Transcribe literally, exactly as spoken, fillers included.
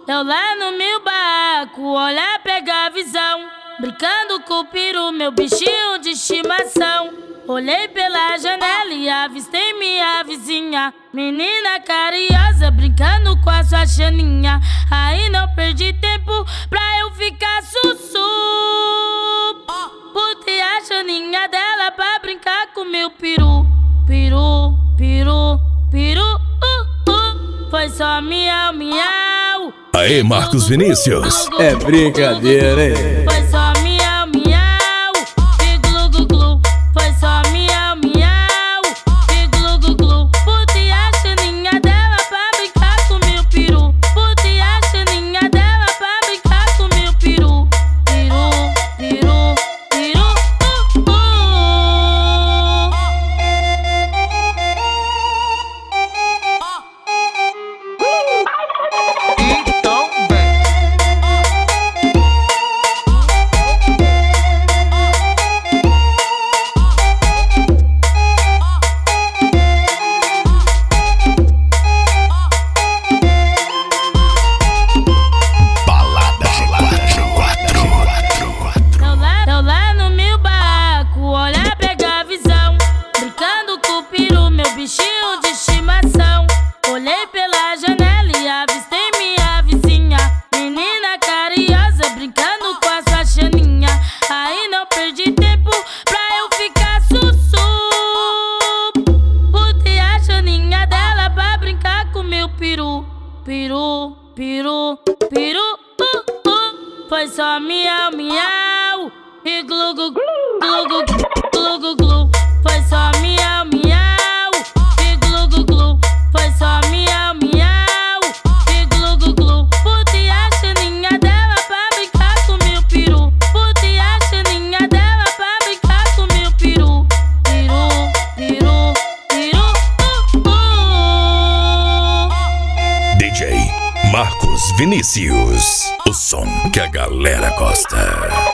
Eu lá no meu barraco, olhar, pegar a visão, brincando com o peru, meu bichinho de estimação. Olhei pela janela e avistei minha vizinha, menina carinhosa, brincando com a sua chaninha. Aí não perdi tempo pra eu ficar sussu. Botei a chaninha dela pra brincar com meu peru. Peru, peru, peru, uh, uh. Foi só miau, miau. Aê, Marcos Vinícius. É brincadeira, hein? Foi só miau, miau. E glu, glu, glu. Foi só miau, miau. E glu, glu, glu. Botei a chaninha dela pra brincar com meu peru. Botei a chaninha dela pra brincar com meu peru. Peru, peru, peru, uh, uh. Então vem. Balada G quatro. Eu lá, eu lá no meu barraco, olhar, pegar a visão, brincando com o peru, meu bichinho de estimação. Olhei pela janela e avistei minha vizinha, menina carinhosa, brincando com a sua chaninha. Aí não perdi tempo pra eu ficar sussu. Botei a chaninha dela pra brincar com meu peru. Peru, peru, peru, uh, uh. Foi só miau, miau. E glu, glu, glu, glu, glu, glu, glu. Foi só miau, miau. E glu, glu, glu. Foi só miau, miau. E glu, glu, glu. Botei a chaninha dela pra brincar com meu peru. Botei a chaninha dela pra brincar com meu peru. Peru, peru, peru, uh, uh. D J Marcos Vinícius. O som que a galera gosta.